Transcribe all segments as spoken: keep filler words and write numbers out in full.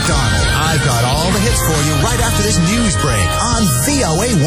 McDonald. I've got all the hits for you right after this news break on V O A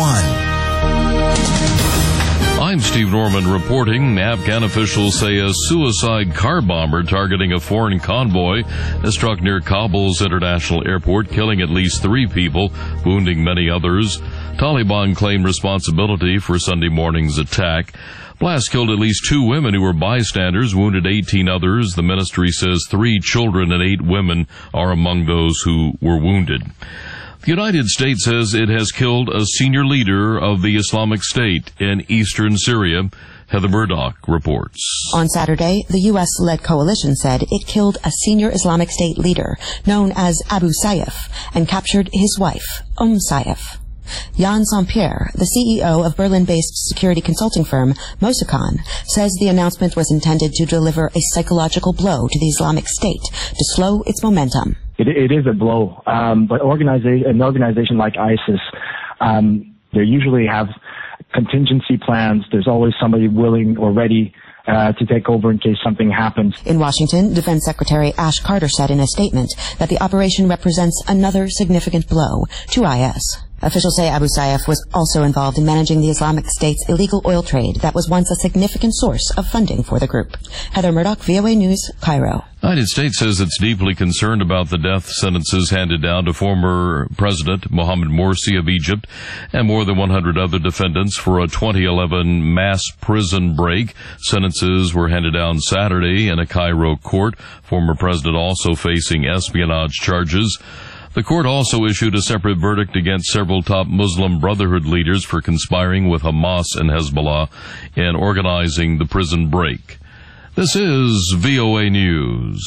one. I'm Steve Norman reporting. Afghan officials say a suicide car bomber targeting a foreign convoy has struck near Kabul's international airport, killing at least three people, wounding many others. Taliban claimed responsibility for Sunday morning's attack. Blast killed at least two women who were bystanders, wounded eighteen others. The ministry says three children and eight women are among those who were wounded. The United States says it has killed a senior leader of the Islamic State in eastern Syria. Heather Murdoch reports. On Saturday, the U S-led coalition said it killed a senior Islamic State leader known as Abu Sayyaf and captured his wife, Umm Sayyaf. Jan Sampierre, the C E O of Berlin-based security consulting firm Mossakan, says the announcement was intended to deliver a psychological blow to the Islamic State to slow its momentum. It, it is a blow, um, but organiza- an organization like ISIS, um, they usually have contingency plans. There's always somebody willing or ready Uh, to take over in case something happens. In Washington, Defense Secretary Ash Carter said in a statement that the operation represents another significant blow to I S. Officials say Abu Sayyaf was also involved in managing the Islamic State's illegal oil trade that was once a significant source of funding for the group. Heather Murdoch, V O A News, Cairo. The United States says it's deeply concerned about the death sentences handed down to former President Mohamed Morsi of Egypt and more than one hundred other defendants for a twenty eleven mass prison break. Sentences were handed down Saturday in a Cairo court. Former president also facing espionage charges. The court also issued a separate verdict against several top Muslim Brotherhood leaders for conspiring with Hamas and Hezbollah in organizing the prison break. This is V O A News.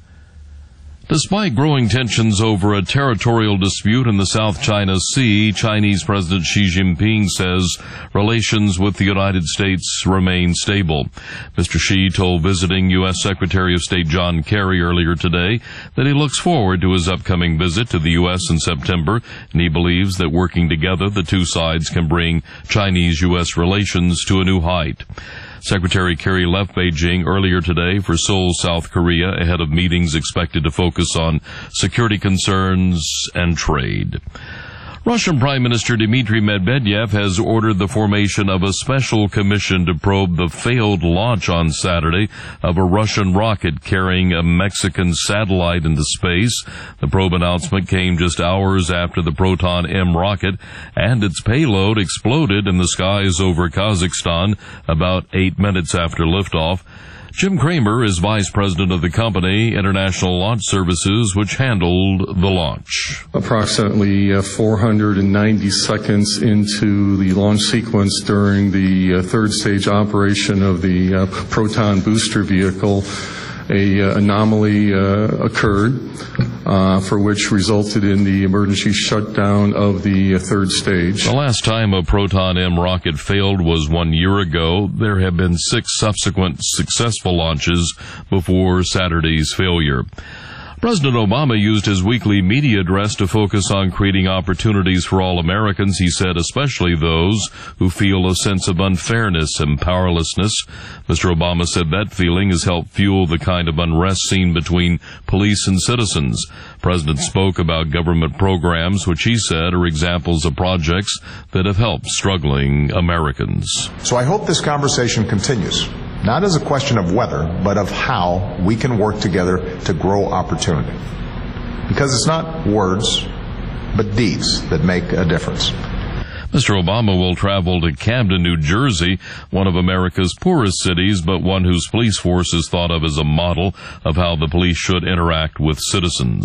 Despite growing tensions over a territorial dispute in the South China Sea, Chinese President Xi Jinping says relations with the United States remain stable. Mister Xi told visiting U S Secretary of State John Kerry earlier today that he looks forward to his upcoming visit to the U S in September, and he believes that working together, the two sides can bring Chinese-U S relations to a new height. Secretary Kerry left Beijing earlier today for Seoul, South Korea, ahead of meetings expected to focus on security concerns and trade. Russian Prime Minister Dmitry Medvedev has ordered the formation of a special commission to probe the failed launch on Saturday of a Russian rocket carrying a Mexican satellite into space. The probe announcement came just hours after the Proton M rocket and its payload exploded in the skies over Kazakhstan about eight minutes after liftoff. Jim Kramer is vice president of the company, International Launch Services, which handled the launch. Approximately uh, four hundred ninety seconds into the launch sequence during the uh, third stage operation of the uh, Proton booster vehicle, a uh, anomaly uh, occurred, uh, for which resulted in the emergency shutdown of the uh, third stage. The last time a Proton M rocket failed was one year ago. There have been six subsequent successful launches before Saturday's failure. President Obama used his weekly media address to focus on creating opportunities for all Americans, he said, especially those who feel a sense of unfairness and powerlessness. Mister Obama said that feeling has helped fuel the kind of unrest seen between police and citizens. The President spoke about government programs, which he said are examples of projects that have helped struggling Americans. So I hope this conversation continues. Not as a question of whether, but of how we can work together to grow opportunity. Because it's not words, but deeds that make a difference. Mister Obama will travel to Camden, New Jersey, one of America's poorest cities, but one whose police force is thought of as a model of how the police should interact with citizens.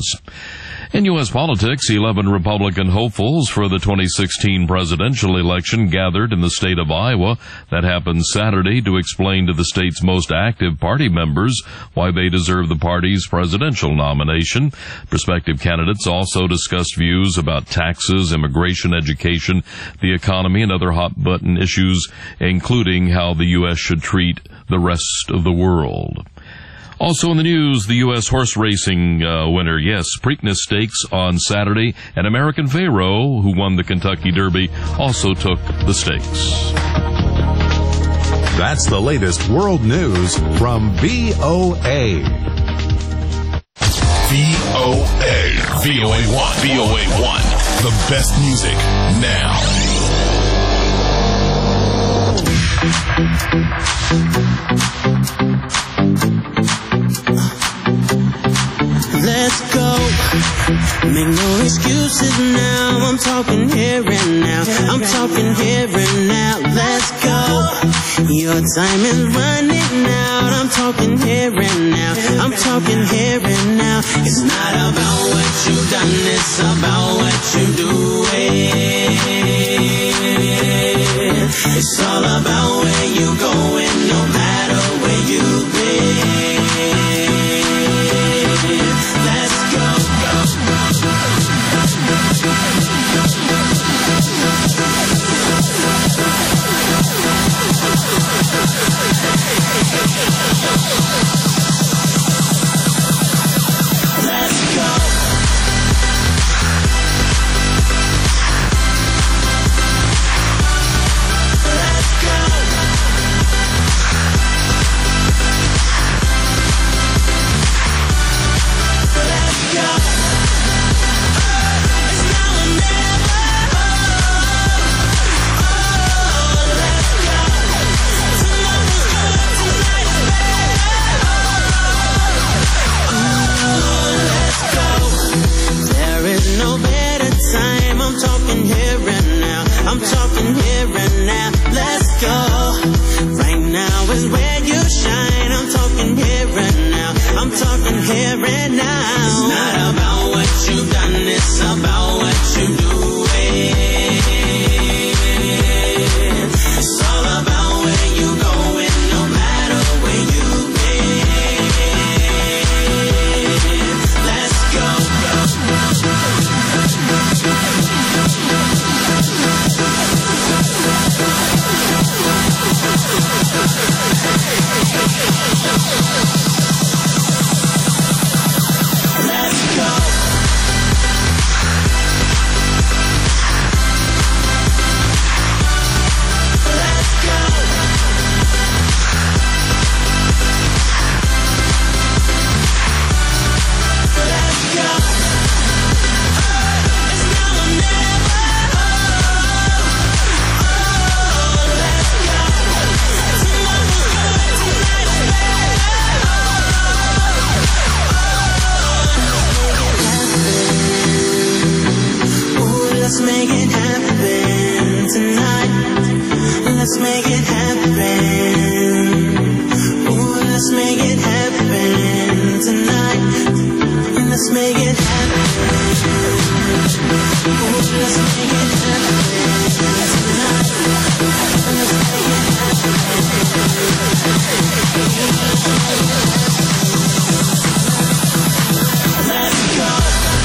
In U S politics, eleven Republican hopefuls for the twenty sixteen presidential election gathered in the state of Iowa. That happened Saturday to explain to the state's most active party members why they deserve the party's presidential nomination. Prospective candidates also discussed views about taxes, immigration, education, the economy, and other hot-button issues, including how the U S should treat the rest of the world. Also in the news, the U S horse racing uh, winner, yes, Preakness Stakes on Saturday, and American Pharoah, who won the Kentucky Derby, also took the stakes. That's the latest world news from V O A. V O A. V O A one. V O A one. The best music now. Let's go. Make no excuses now. I'm talking here and now. I'm talking here and now. Let's go. Your time is running out. I'm talking here and now. I'm talking here and now. It's not about what you've done. It's about what you're doing. It's all about where you're going, no matter where you've been. Let's go. Let's go. I'm talking here and now. Let's go. Right now is where you shine. I'm talking here and now. I'm talking here and now. It's not about what you've done. It's about what you're doing. It's all about where you're going, no matter where you've been. Let's go. Let's make it happen tonight. Let's make it happen. Ooh, let's make it happen tonight. Let's make it happen. Ooh, let's make it happen tonight. Let's make it happen. Let's go.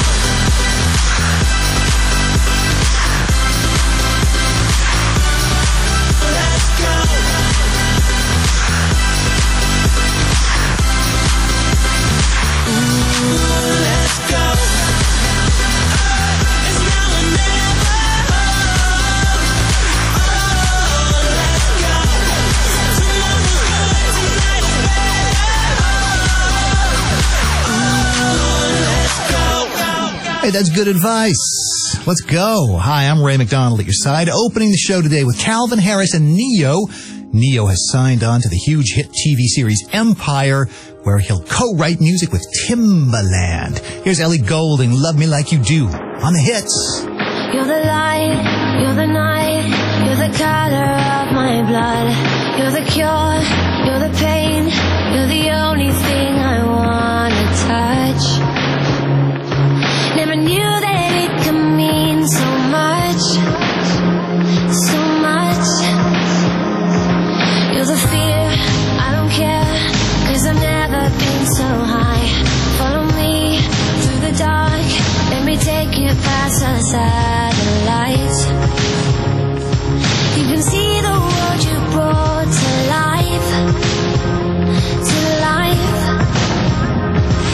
Hey, that's good advice. Let's go. Hi, I'm Ray McDonald at your side, opening the show today with Calvin Harris and Neo. Neo has signed on to the huge hit T V series Empire, where he'll co-write music with Timbaland. Here's Ellie Goulding, Love Me Like You Do, on the hits. You're the light, you're the night, you're the color of my blood. You're the cure, you're the pain, you're the only thing I wanna touch. Never knew that it could mean so much, so much. You're the fear, I don't care, cause I've never been so high. Follow me through the dark, let me take you past the satellites. You can see the world you brought to life, to life.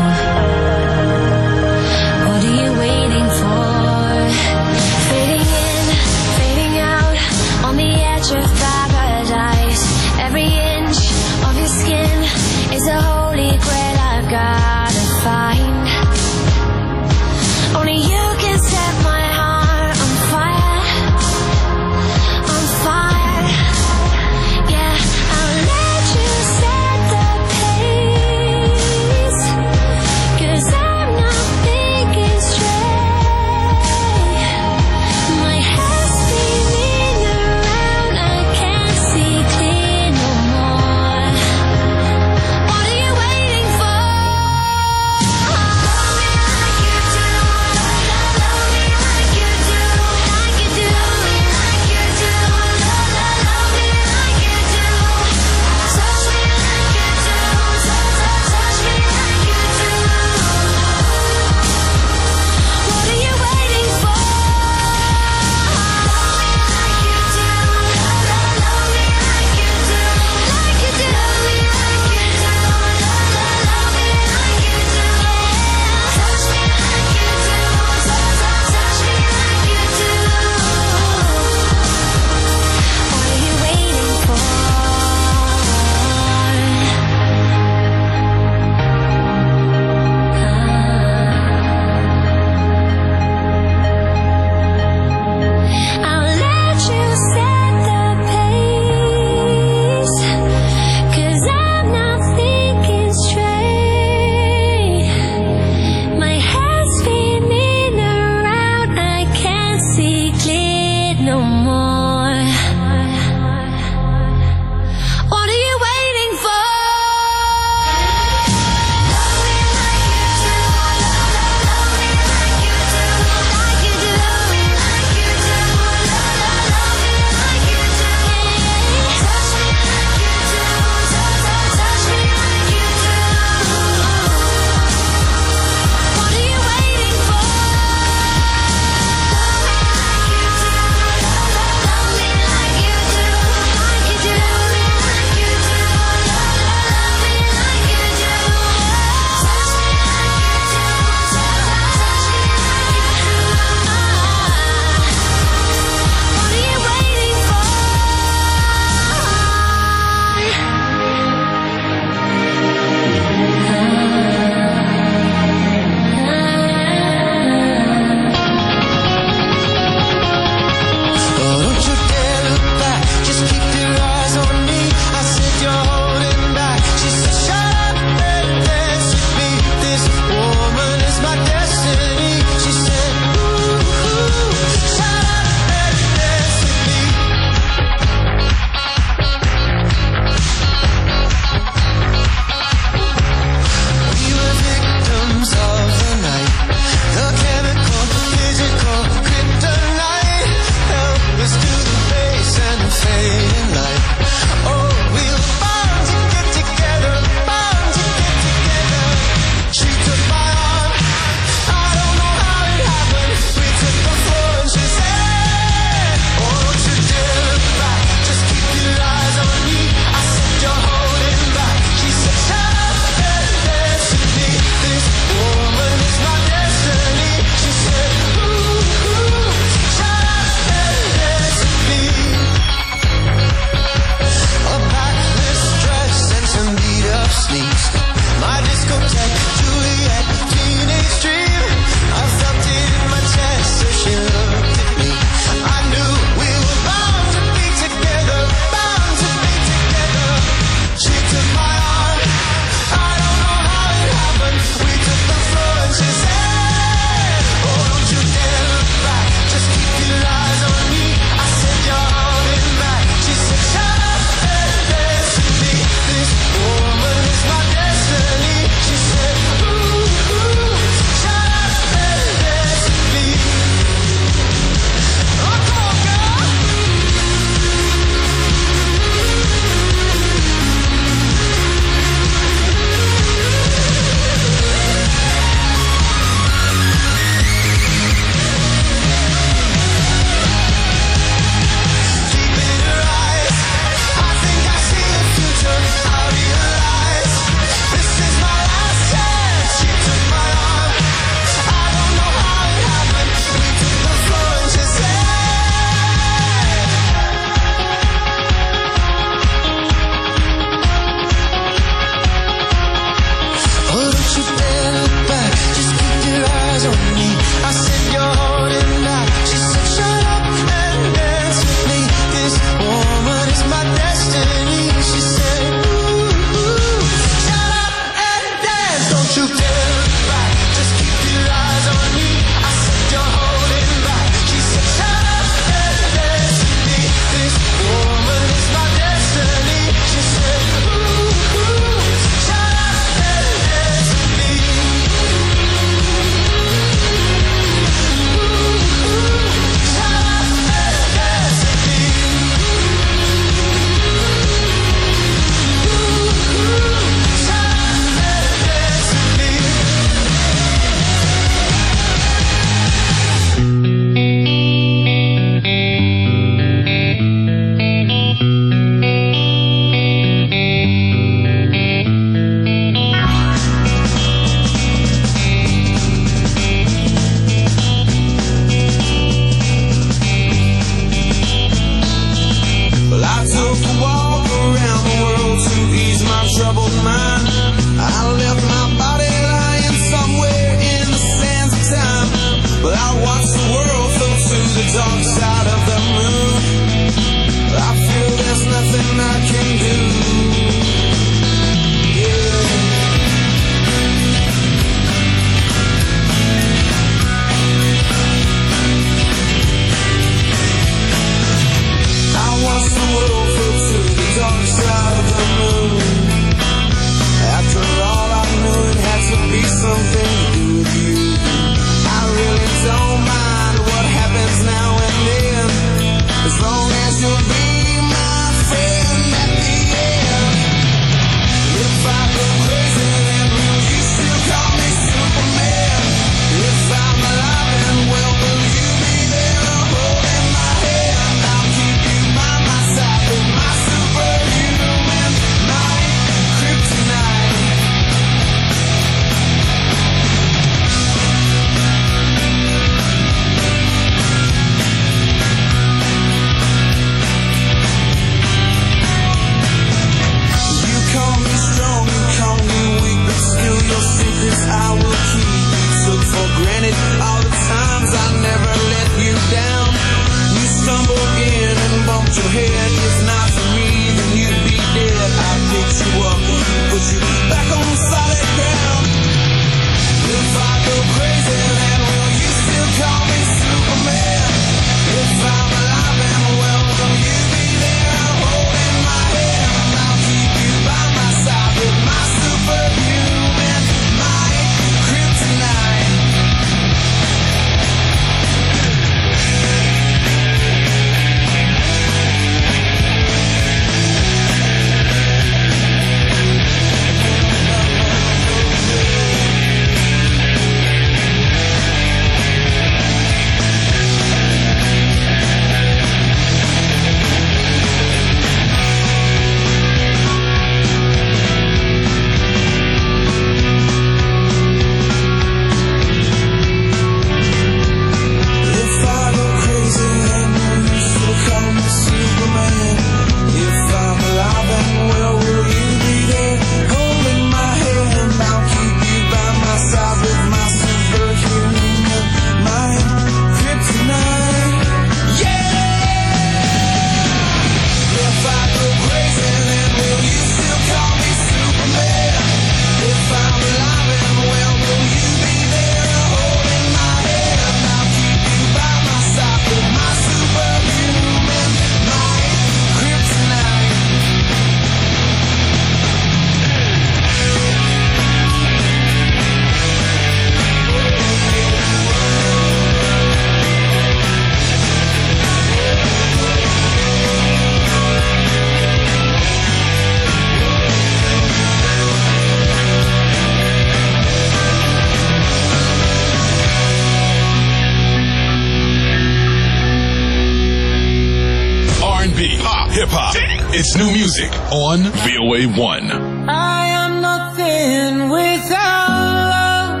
hip-hop. It's new music on V O A one. I am nothing without love.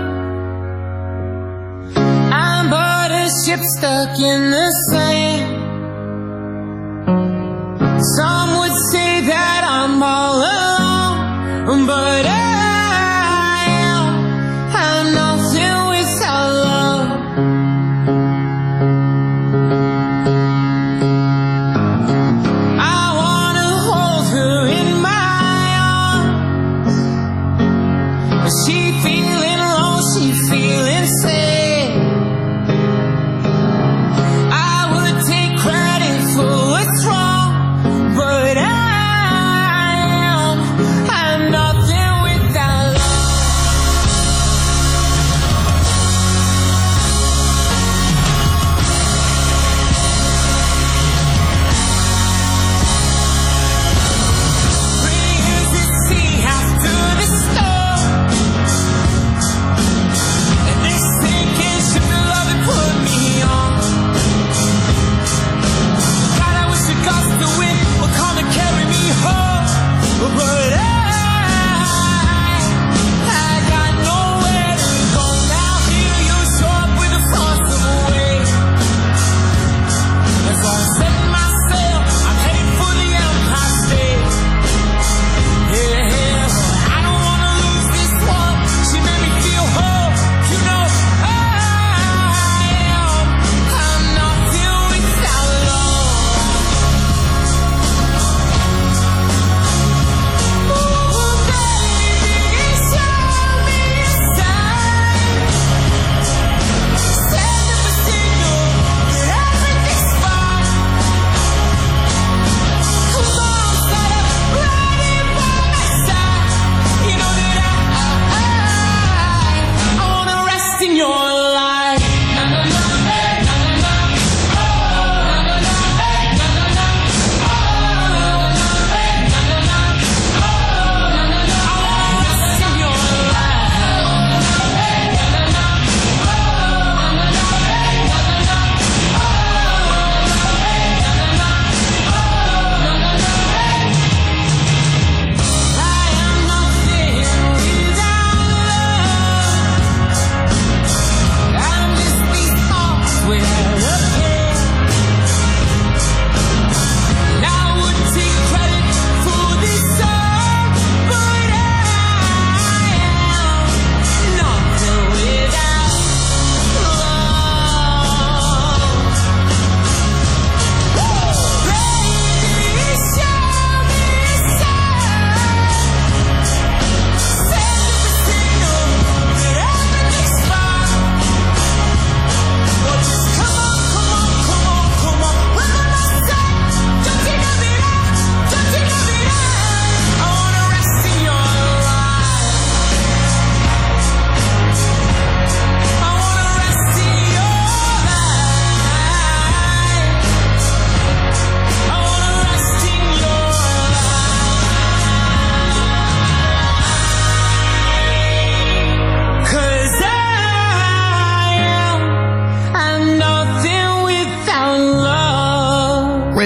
I'm but a ship stuck in the sand. Some would say that I'm all alone, but I am, I'm nothing without love. I wanna hold her in my arms, but she feeling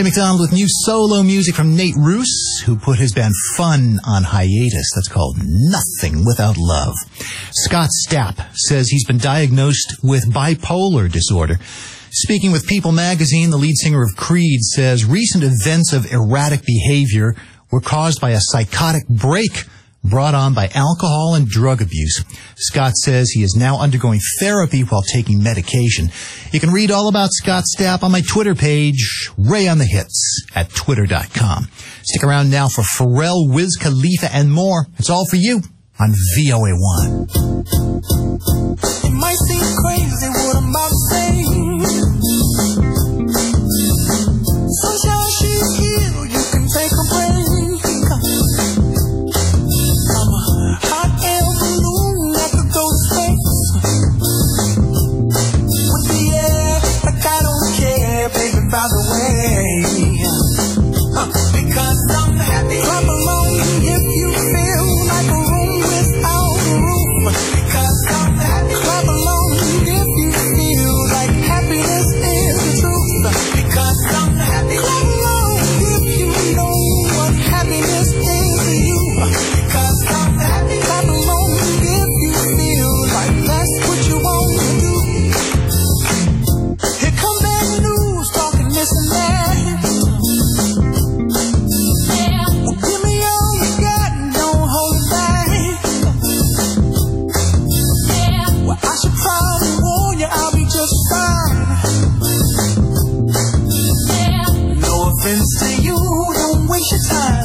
Ray McDonald with new solo music from Nate Roos, who put his band Fun on hiatus. That's called Nothing Without Love. Scott Stapp says he's been diagnosed with bipolar disorder. Speaking with People magazine, the lead singer of Creed says recent events of erratic behavior were caused by a psychotic break brought on by alcohol and drug abuse. Scott says he is now undergoing therapy while taking medication. You can read all about Scott Stapp on my Twitter page, Ray on the Hits, at twitter dot com. Stick around now for Pharrell, Wiz Khalifa, and more. It's all for you on V O A one. It might seem crazy what I'm about to say. Sunshine, she's here, you can take a break. Hot air balloon that could go to space. With the air, like I don't care, baby, by the way. Uh, because I'm happy. Clap along if you feel like a room without a roof. Because I'm happy. Clap along if you feel like happiness is the truth. Because I'm happy. Clap along if you know what happiness is to you. Because I'm happy. Clap along if you feel like that's what you want to do. Here come bad news, talking this and that. Well, give me all you got and don't hold it back. Well, I should probably warn you, I'll be just fine. No offense to you, don't waste your time.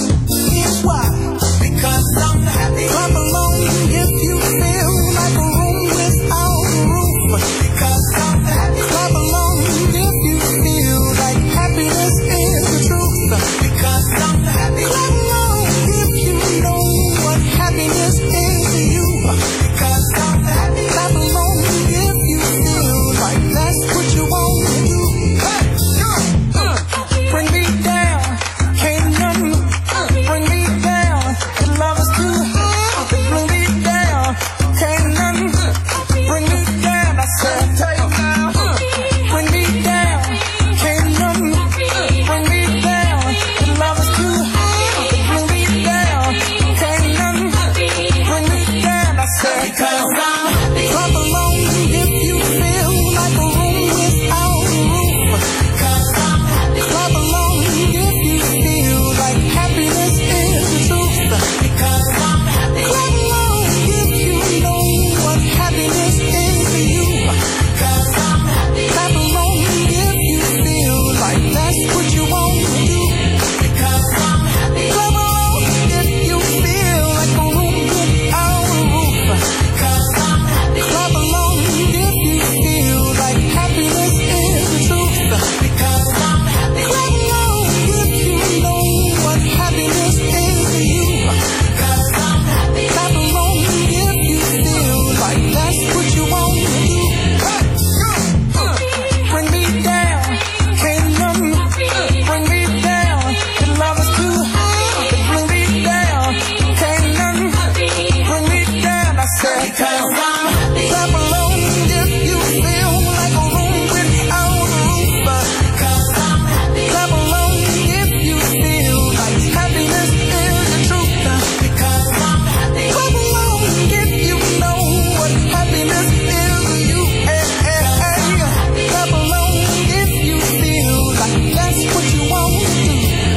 Here's why. Because I'm happy. Clap along if you feel like a room without a roof. Because I'm happy. Clap along if you feel like happiness is the truth. Because I'm happy. Clap along if you know what happiness is to you. Because I'm happy. Clap along if you feel like that's what you want to do. Hey, uh, uh, bring me down, can't nothing uh, bring me down. Your love is too high, bring me down, can't nothing bring me down. I said, take now, bring me down, can't nothing bring me down. Your love is too high, bring me down, can't nothing bring me down. I said, because I'm happy. Clap along if you feel like a room without a roof. Because I'm happy. Clap along if you feel like happiness is the truth. Because I'm happy. Clap along if you know what happiness is to you. Because I'm happy. Clap along if you feel like that's what you want to do. Because I'm happy. Clap along if you feel like a room without a roof. Because I'm happy. Clap along if you feel like happiness is the truth. Because I'm happy. Clap along if you know what happiness is to you. Because I'm happy. Clap along if you feel like that's what you want to do. Hey, uh, uh, bring me down, can't nothing bring me down. Your love is too high, bring me down, can't nothing bring me down. I said, because I'm happy. Clap along if you feel like a room without a roof. Because I'm happy. Clap along if you feel like happiness is the truth. Because I'm happy. Clap along if you know what happiness is to you. Hey, hey, hey. Clap along if you feel like that's what you want to do.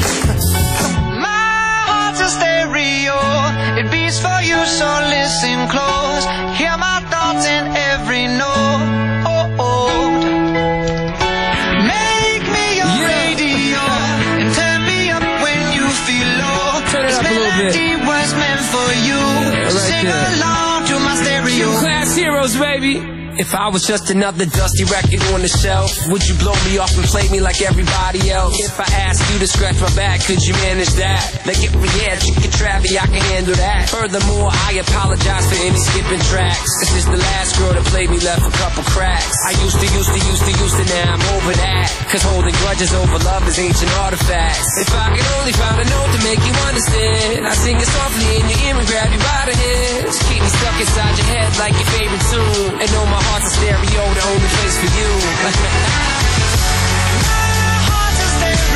My heart's a stereo, it beats for you, so listen close. Hear my thoughts in every note. Make me your radio and turn me up when you feel low. Turn it This up a little bit. melody was meant for you. right Sing there. along to my stereo. Class heroes, baby. If I was just another dusty record on the shelf, would you blow me off and play me like everybody else? If I asked you to scratch my back, could you manage that? Like if we had chicken trappy, I can handle that. Furthermore, I apologize for any skipping tracks. This is the last girl that played me, left a couple cracks. I used to, used to, used to, used to, now I'm over that. Cause holding grudges over love is ancient artifacts. If I could only find a note to make you understand, I sing it softly in your ear and grab you by the hands. Keep me stuck inside your head like your favorite tune. And know my heart's a stereo, the only place for you. My heart's a stereo.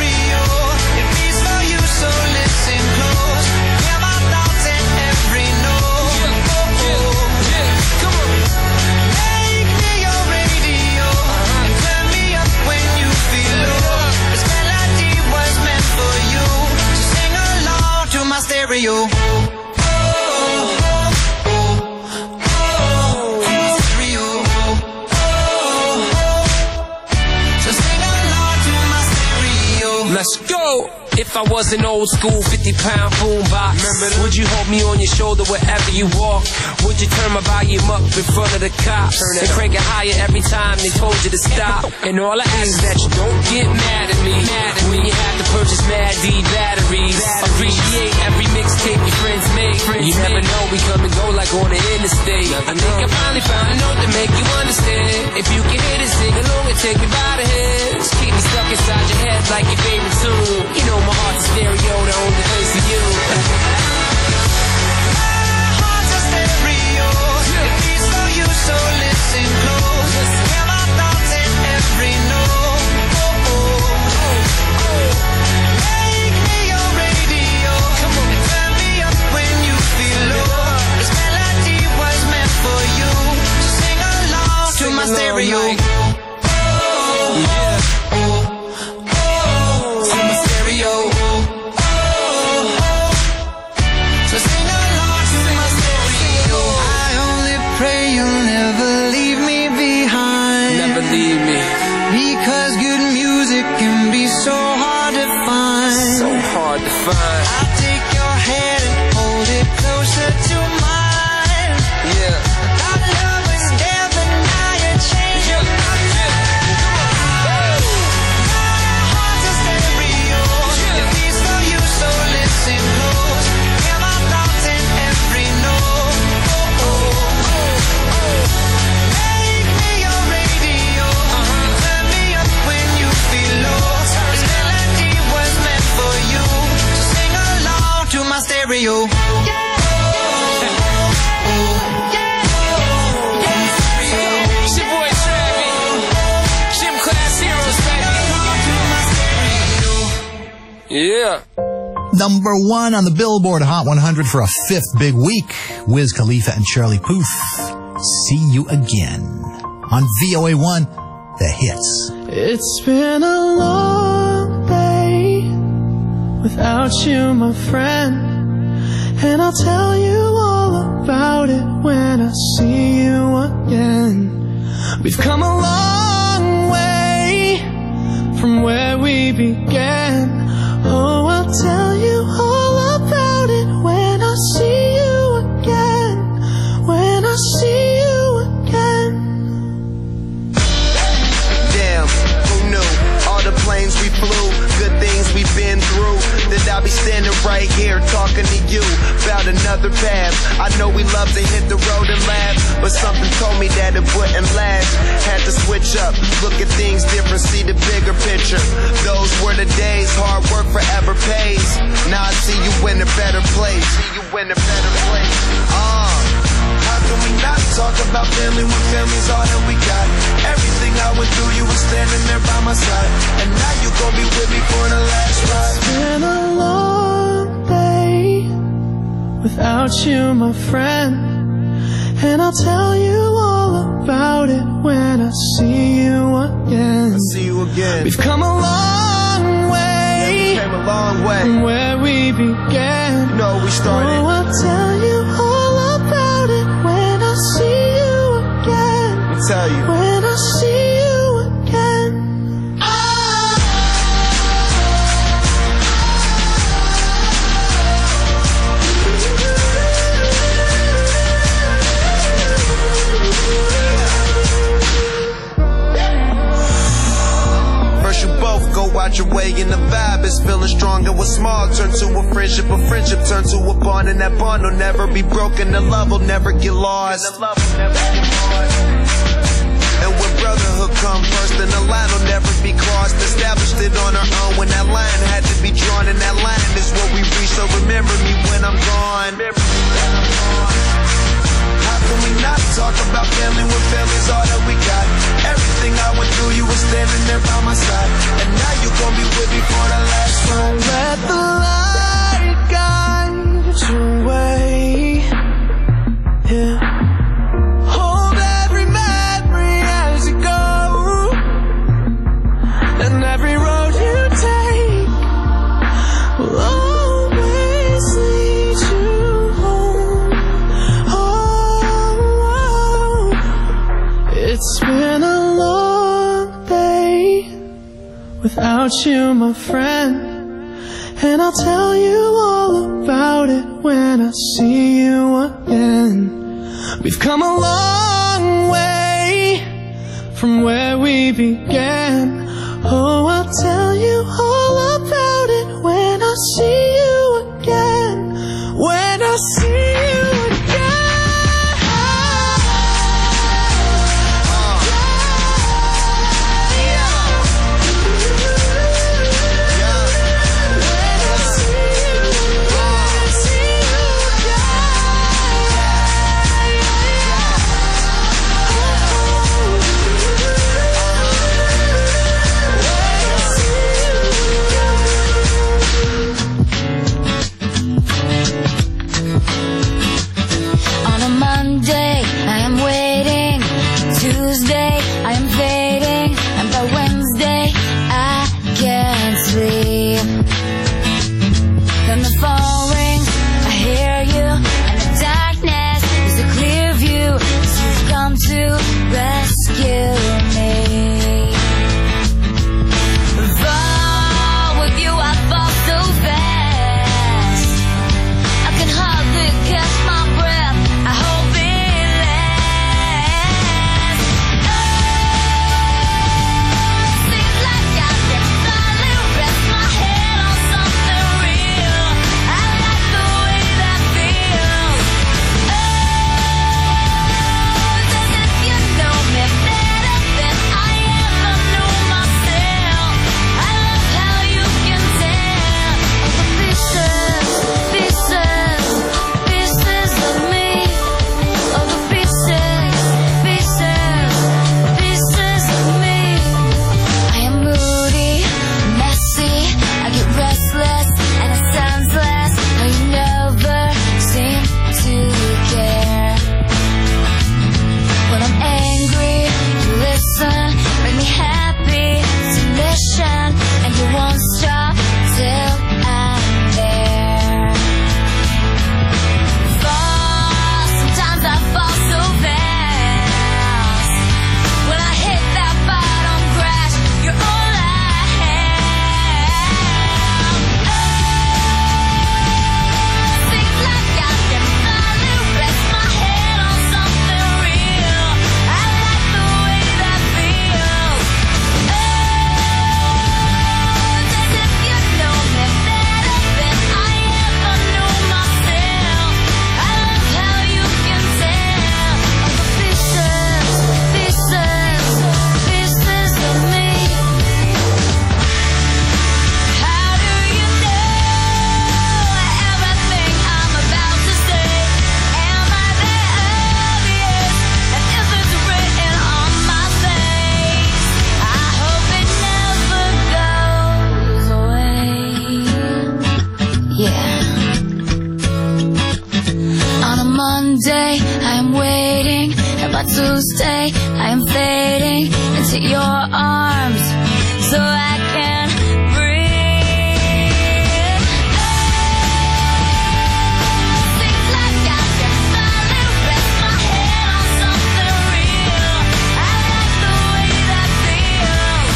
I was an old school fifty pound boombox? Would you hold me on your shoulder wherever you walk? Would you turn my volume up in front of the cops and crank it higher every time they told you to stop? And all I ask is that you don't get mad at me when you have to purchase Mad D batteries. Appreciate every mixtape your friends make. You never know, we come and go like on the interstate. I think I finally found a note to make you understand. If you can hit it, sing along and take me by the head. Just keep me stuck inside your head like your favorite tune. You know my heart's a stereo, the only place for you. So listen close, hear my thoughts in every note. Oh, oh, oh. Make me your radio, and turn me up when you feel low. This melody was meant for you, so sing along to my stereo. Oh, yeah. Oh, oh, to my stereo. Oh, oh. So sing along to my stereo. I only pray you'll never leave me behind. Never leave me. Because good music can be so hard to find. So hard to find. I'll take your hand and hold it closer to mine. Yeah. Our love was there, but now you're changing my mind. My heart's a stereo. It beats for you, so listen close. Hear my thoughts in every note. Oh, oh, oh. Make me your radio, and turn me up when you feel low. This melody was meant for you, so sing along to my stereo. It's your boy Travis. Gym Class Heroes, baby. Yeah. Number one on the Billboard Hot one hundred for a fifth big week. Wiz Khalifa and Charlie Puth. See You Again. On V O A one, The Hits. It's been a long day without you, my friend. And I'll tell you all about it when I see you again. We've come a long way from where we began. Oh, I'll tell you all about it when I see you again. When I see you again. Damn, who knew? All the planes we flew, good things we've been through. That I'll be standing right here talking to you about another path. I know we love to hit the road and laugh, but something told me that it wouldn't last. Had to switch up, look at things different, see the bigger picture. Those were the days, hard work forever pays. Now I see you in a better place. See you in a better place. Uh, how can we not talk about family when family's all that we got? Everything I went through, you were standing there by my side, and now you gon' be with me for the last ride. It's been a long day without you, my friend. And I'll tell you all about it when I see you again. I see you again. We've come a long way. Yeah, we came a long way from where we began. You know we started. Oh, I'll tell you all about it when I see you again. Let me tell you. When I see you again. First you both go out your way and the vibe is feeling strong. And what's small turn to a friendship, a friendship turn to a bond, and that bond will never be broken. The love will never get lost. And the love will never get lost. And when brotherhood come first, then the line will never be crossed. Established it on our own when that line had to be drawn, and that line is what we reach. So remember me when I'm gone. How can we not talk about family when family's all that we got? Everything I went through, you were standing there by my side, and now you gon' be with me for the last ride. Let the light guide your way. Yeah. Hold every memory as you go, and every road you take will always lead you home. Oh, oh. It's been a long day without you, my friend. and I'll tell you all about it when I see you again. We've come a long way from where we began. Oh, I'll tell you all about it when I see you again. When I see you Tuesday, I am fading into your arms so I can breathe. Seems like I can finally rest my head on something real. I like the way that feels.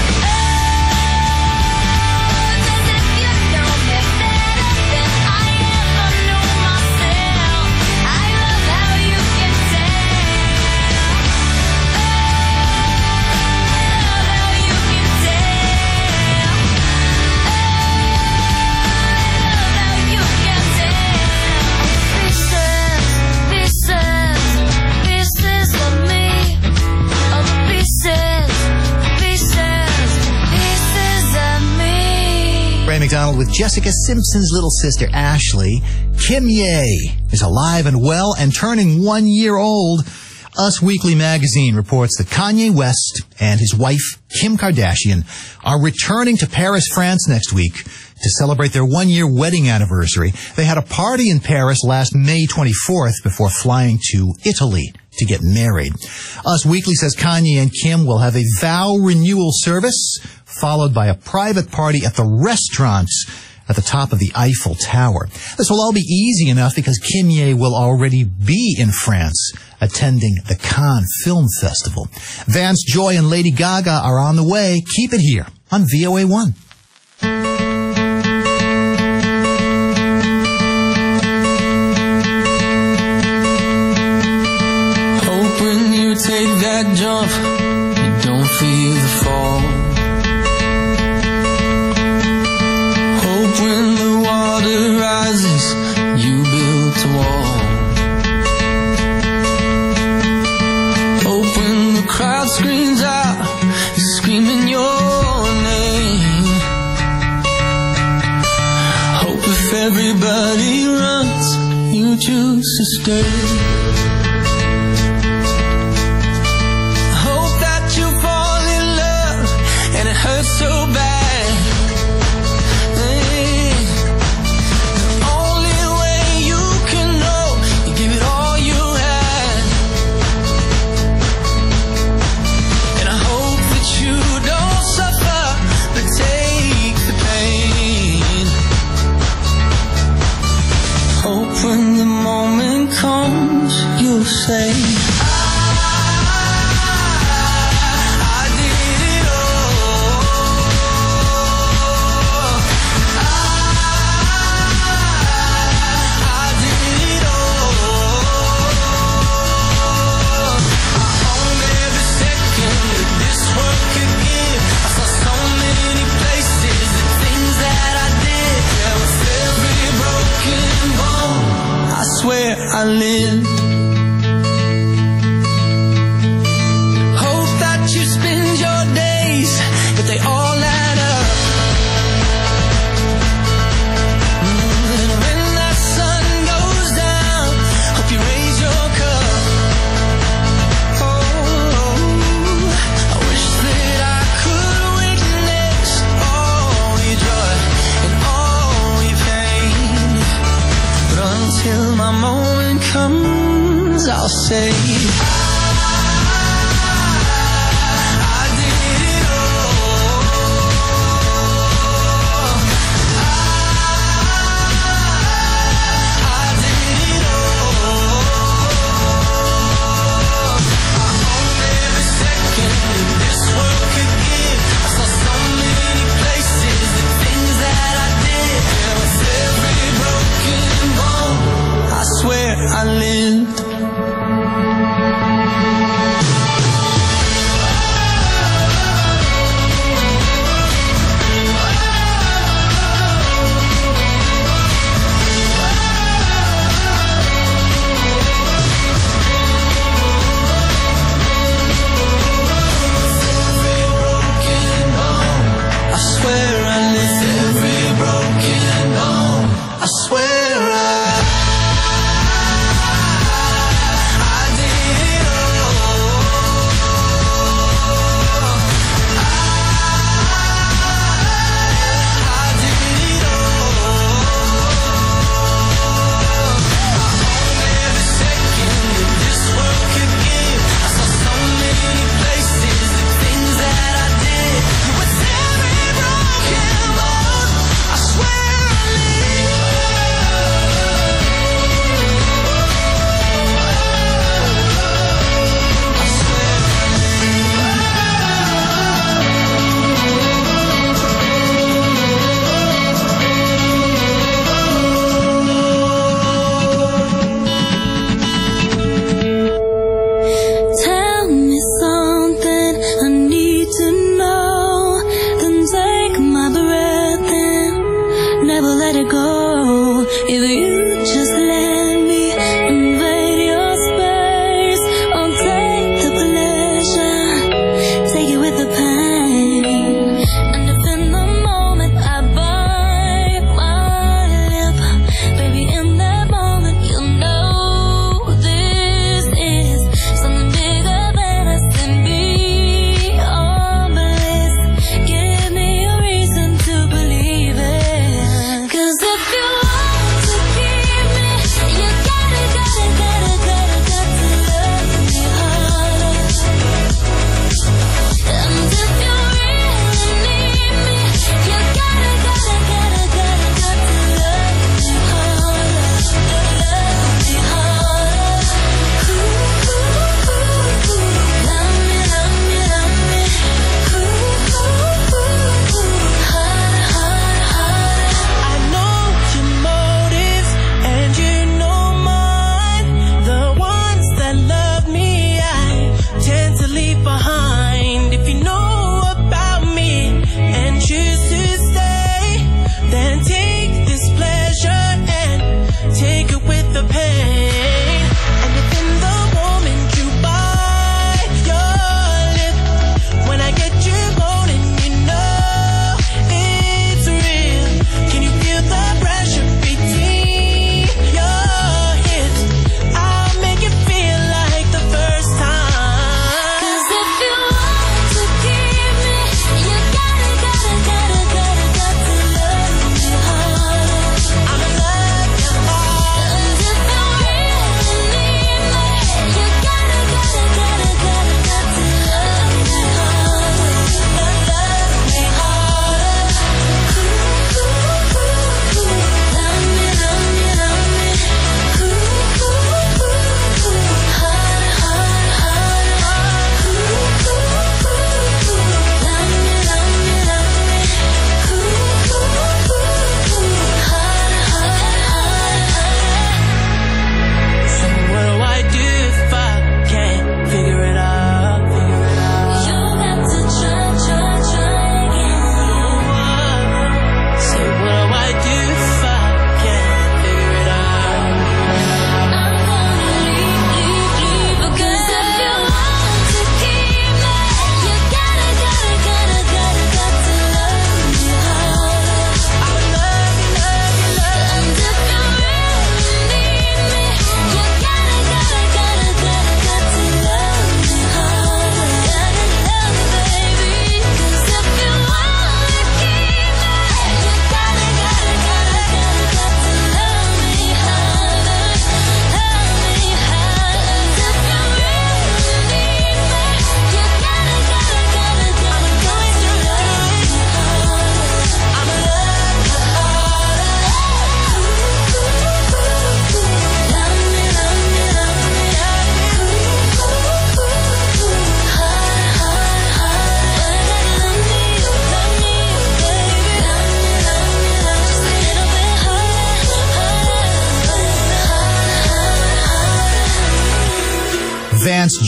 Oh, as if you know me better than I ever knew myself. I love how you can tell. Ray McDonald with Jessica Simpson's little sister, Ashley. Kim Ye is alive and well and turning one year old. Us Weekly magazine reports that Kanye West and his wife, Kim Kardashian, are returning to Paris, France next week to celebrate their one-year wedding anniversary. They had a party in Paris last May twenty-fourth before flying to Italy to get married. Us Weekly says Kanye and Kim will have a vow renewal service followed by a private party at the restaurants at the top of the Eiffel Tower. This will all be easy enough because Kim Ye will already be in France attending the Cannes Film Festival. Vance Joy and Lady Gaga are on the way. Keep it here on V O A one. when you take that jump, you don't feel the fall. Hope when the water rises, you build a wall. Hope when the crowd screams out, you're screaming your name. Hope if everybody runs, you choose to stay. Hope that you fall in love and it hurts so bad. Hey, the only way you can know, you give it all you had. And I hope that you don't suffer, but take the pain. Hope when the moment comes, you'll say, I, I did it all. I, I did it all. I owned every second that this world could give. I saw so many places, the things that I did. Yeah, with every broken bone, I swear I lived. Hope that you spend your days, but they all add up. And when that sun goes down, hope you raise your cup. Oh, I wish that I could witness all your joy and all your pain. But until my moment comes,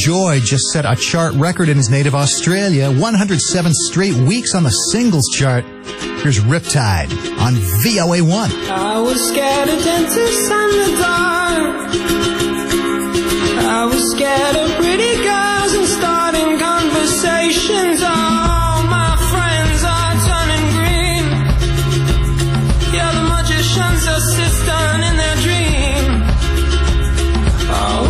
Joy just set a chart record in his native Australia, one hundred seven straight weeks on the singles chart. Here's Riptide on V O A one. I was scared of dentists and the dark. I was scared of pretty girls and starting conversations. All my friends are turning green. Yeah, the magician's assistant in their dream. Oh,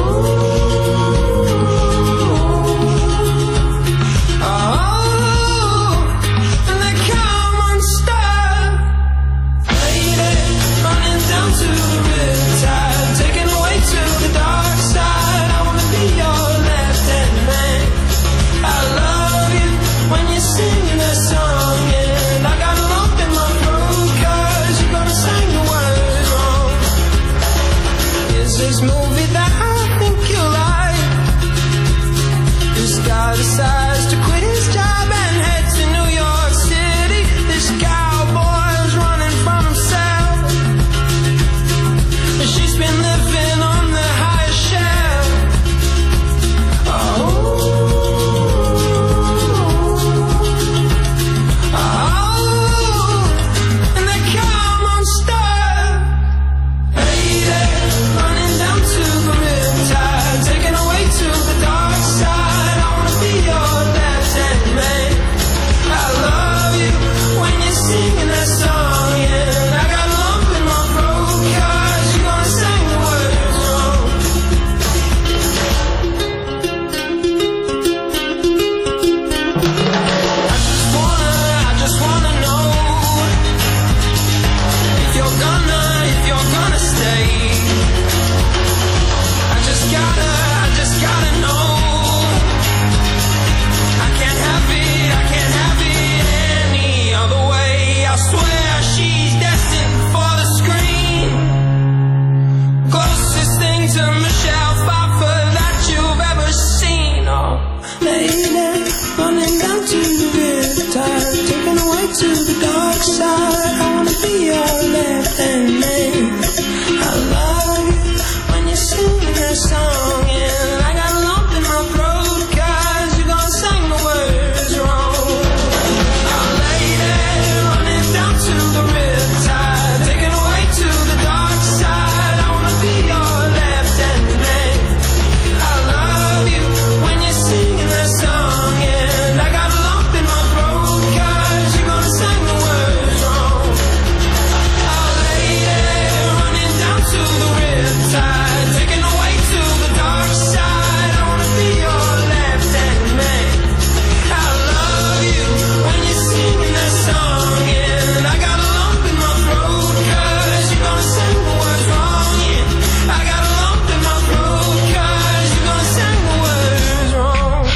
oh, and they come unstuck. Lady, running down to the riptide, taken away to the dark side. I wanna be your left-hand man. I love you when you're singing that song, and I got a lump in my throat 'cause you're gonna sing the words wrong. Is this movie that I think you like? This guy decides to quit his job and head to New York City. This cowboy's running from himself, and she's been living on the highest shelf. Oh, oh, and they come unstuck. Lady, running down to the riptide, taken away to the dark side. I wanna be your left-hand man. I love you when you're singing that song, and I got a lump in my throat 'cause you're gonna sing the words wrong. I just wanna, I just wanna know if you're gonna, if you're gonna stay. I just gotta, I just gotta know. I can't have it, I can't have it any other way. I swear she's destined for the screen. Closest thing to Michelle Pfeiffer that you've ever seen. Oh, lady, running down to the riptide, taken away to the dark side. I wanna be your left-hand man. I love you when you're singing that song, and I got a lump in my throat 'cause you're gonna sing the words wrong. Oh, lady, running down to the riptide, taken away to the dark side. I wanna be your left-hand man. I love you when you're singing that song, and I got a lump in my throat 'cause you're gonna sing the words wrong. Oh, lady, running down to the riptide, taken away to the dark side. I wanna be your left-hand man. I love you when you're singing that song, and I got a lump in my throat 'cause you're gonna sing the words wrong. Yeah, I got a lump in my throat 'cause you're gonna sing the words wrong.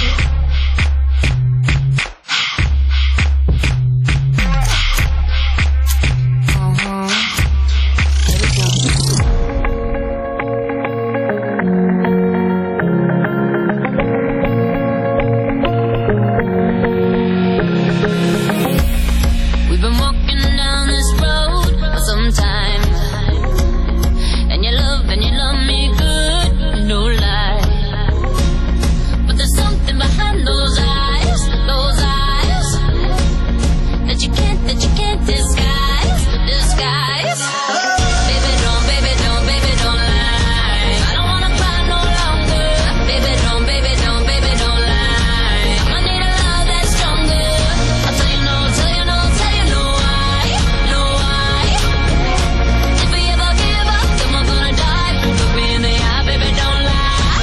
We've been walking down this road for some time, and you love and you love me good, no lie. But there's something behind those eyes, those eyes that you can't, that you can't disguise, disguise. Baby, don't, baby, don't, baby, don't lie. I don't wanna cry no longer. Baby, don't, baby, don't, baby, don't lie. I need a love that's stronger. I'll tell you no, tell you no, tell you no why, no why. If we ever give up, then we're gonna die. Look me in the eye, baby, don't lie.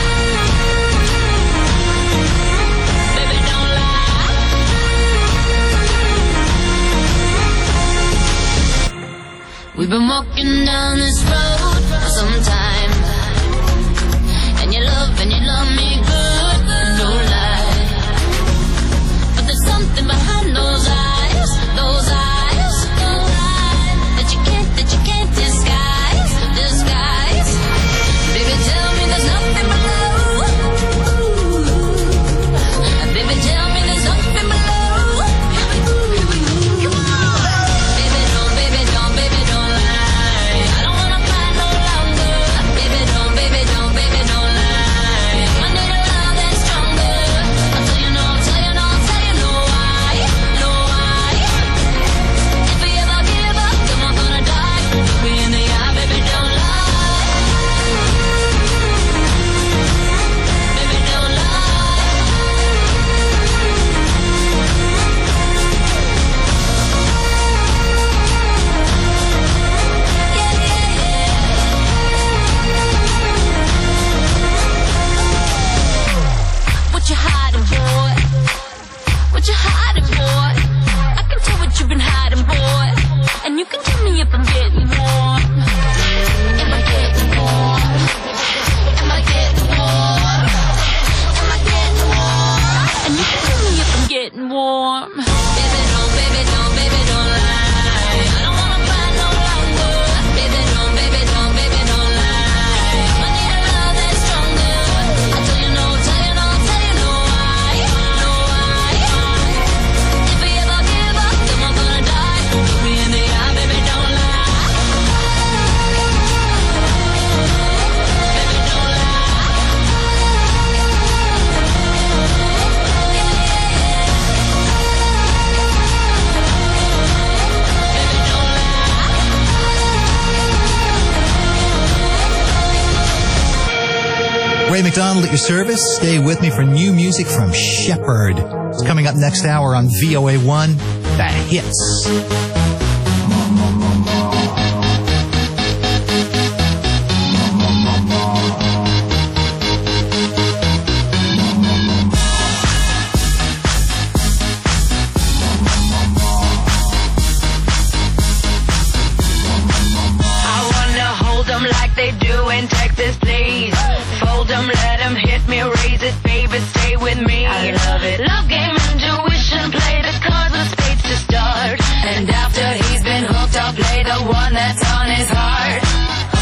Baby, don't lie. We've been walking down this road for some time, and you love and you love me good, no lie. But there's something behind those eyes, those eyes, those eyes that you can't, that you can't disguise, disguise. Baby, tell me there's nothing below. Baby, tell me there's nothing below. Come on. Baby, don't, baby, don't, baby, don't lie. I don't wanna cry What you hiding, boy? What you hiding, boy? I can tell what you've been hiding, boy. And you can tell me if I'm getting warm. Am I getting warm? Am I getting warm? Am I getting warm? And you can tell me if I'm getting warm. Baby, don't, baby, don't, baby, don't lie. I don't wanna fight no longer. Baby, don't, baby, don't, baby, don't lie. I need a love that's stronger. I'll tell you no, tell you no, tell you no why, no why. If we ever give up, then we're gonna die. Look me in the eye, baby, don't lie. Baby, don't lie. Ray McDonald at your service. Stay with me for new music from Shepherd. It's coming up next hour on V O A one, The Hits. I wanna hold 'em like they do in Texas, please. Fold 'em, let 'em hit me, raise it, baby, stay with me. I love it. Love game, intuition, play the cards with spades to start. And after he's been hooked, I'll play the one that's on his heart. Oh,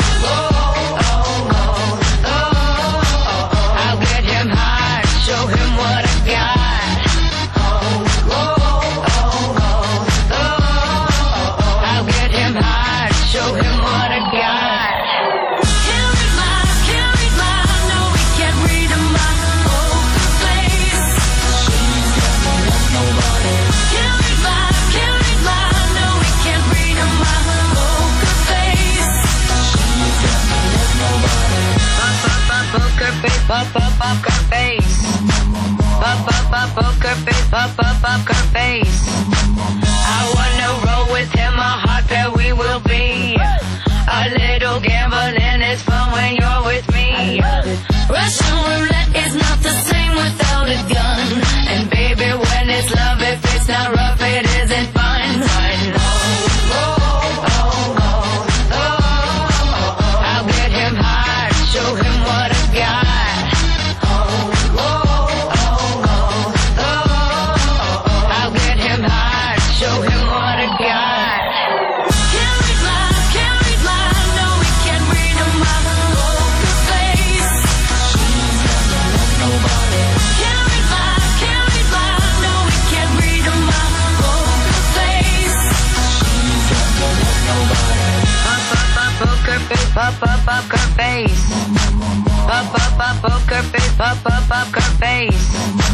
oh, oh, oh, oh. I'll get him hard, show him what I got. Oh, oh, oh, oh, oh. I'll get him hard, show him what I got. Can't read my, can't read my, no, we can't read my poker face. She's got me like nobody. Can't read my, can't read my, no, we can't read my poker face. She's got me like nobody. Pop, pop, pop, poker face, pop, pop, poker face. Pop, pop, pop, poker face, pop, pop, poker face. I wanna roll with him, a hot pair we will be. A little gambling is fun when you're with me. Russian roulette is not the same without a gun. And baby, when it's love, if it's not rough, it isn't fun. Fun. Oh, oh, oh, oh, oh. I'll get him hard, show him what I got. Oh, oh, oh, oh, oh. I'll get him hard, show him what I got. Can't read my, can't read my, no, we can't read my poker face. She's got me like nobody. Can't read my, can't read my, no, we can't read my poker face. She's got me like nobody. Pop, pop, pop, poker face, pop, pop, poker face. Pop, pop, pop, poker face, pop, pop, poker face.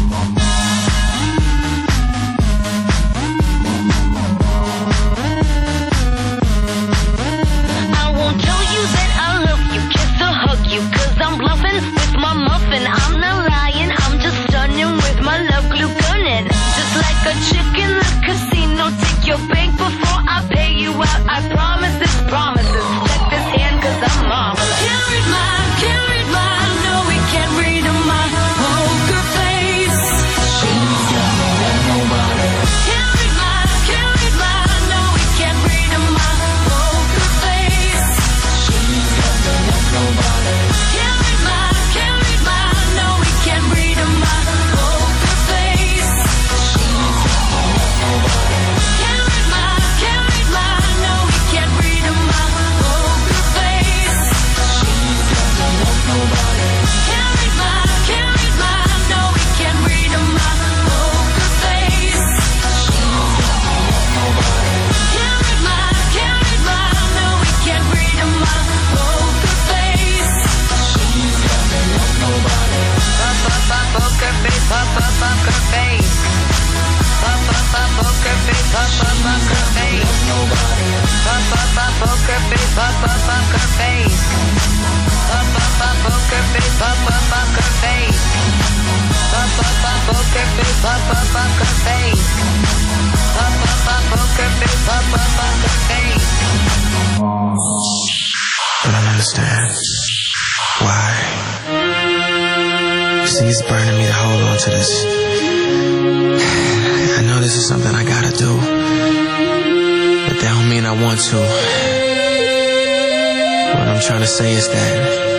I won't tell you that I love you, kiss or hug you, cause I'm bluffing with my muffin. I'm not lying, I'm just stunning with my love glue gunning. Just like a chick in the casino, take your bank before I pay you out. I promise this, promises. Check this hand cause I'm marvelous. Can't read my, can't read my, no, we can't read my poker face. She's got me like nobody. Can't read my, can't read my, no, we can't read my poker face. She's got me like nobody. Can't read my, can't read my, no, we can't read my poker face. She's got me like nobody. Can't read my, can't read my, no, we can't read my poker face. She's got me like nobody. Can't read my, can't read my, no, we can't read my poker face. She's got me like nobody. Can't read my, can't read my, no, we can't read my poker face. She's got me like nobody. Pop, pop, pop, poker face, pop, pop, poker face. Pop, pop, pop, poker face, pop, pop, poker face. Nobody. Pop, pop, pop, poker face, pop, pop, poker face. Pop, pop, pop, poker face, pop, pop, poker face. Pop, pop, pop, poker face, pop, pop, poker face. Pop, pop, pop, poker face, pop, pop, poker face. I don't understand why. You See, it's burning me to hold on to this. I know this is something I gotta do, but that don't mean I want to. What I'm trying to say is that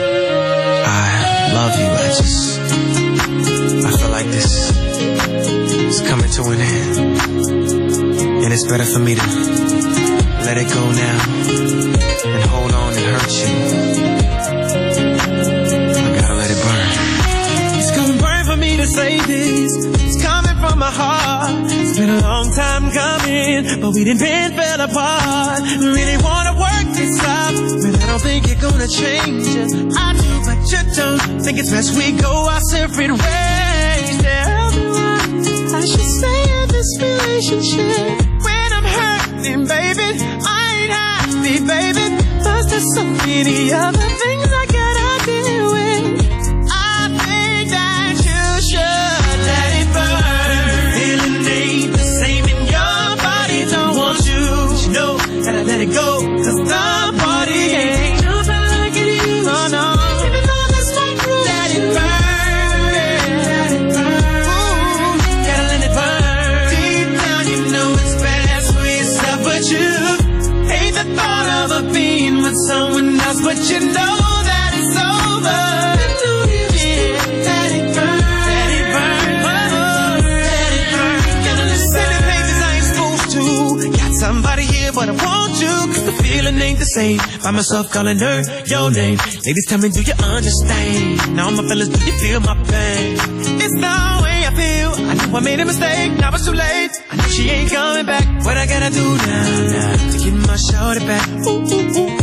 I love you. I just, I feel like this is coming to an end, and it's better for me to let it go now and hold on and hurt you. I gotta let it burn. It's gonna burn for me to say this. It's coming from my heart. It's been a long time coming, but we didn't been fell apart. We really wanna work this out, but I don't think you're gonna change it. I do, but you don't. Think it's best we go our separate ways. Tell me what I should say in this relationship. When I'm hurting, baby, I ain't happy, baby. Plus there's so many other things I gotta deal with. I think that you should let it burn. Feeling ain't the same in your body. Don't want you, but you know that I let it go. Cause the body ain't nobody like you. Oh no, even though that's not true. Let it burn, let it burn. Ooh, gotta let it burn. Deep down you know it's best for yourself, but you hate the thought of a being with someone else, but you know that it's over. Yeah, let it burn, let it burn, oh, let it burn. Gotta listen to pages I ain't supposed to. Got somebody here, but I want you, cause the feeling ain't the same. Find myself calling her your name. Ladies, tell me, do you understand? Now my fellas, do you feel my pain? It's the way I feel. I know I made a mistake, now it's too late. I know she ain't coming back. What I gotta do now, now to get my shorty back? Ooh, ooh, ooh.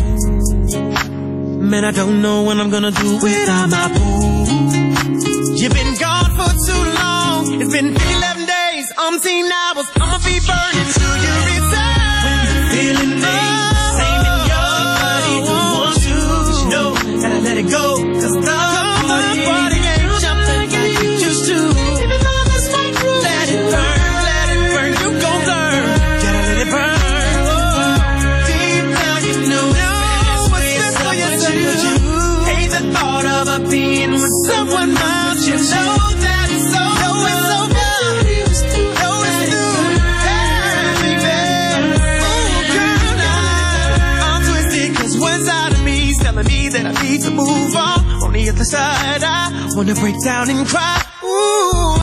Man, I don't know what I'm gonna do without my boo. You've been gone for too long. It's been eleven days, umpteen hours. I'ma be burning till you return. When you're feeling ain't the same in your body, don't want you, but you know that I let it go. Cause the body, body ain't jumping like you used to. Even though that's not true. Let it burn, let it burn, you gon' learn. Gotta let it burn. Deep down you know it's best for yourself, but you hate the thought of a being with someone else. You know that it's over. Know it's over. Know it's through. Yeah, baby. Ooh, girl, now I'm twisted, cause one side of me is telling me that I need to move on. On the other side, I wanna break down and cry.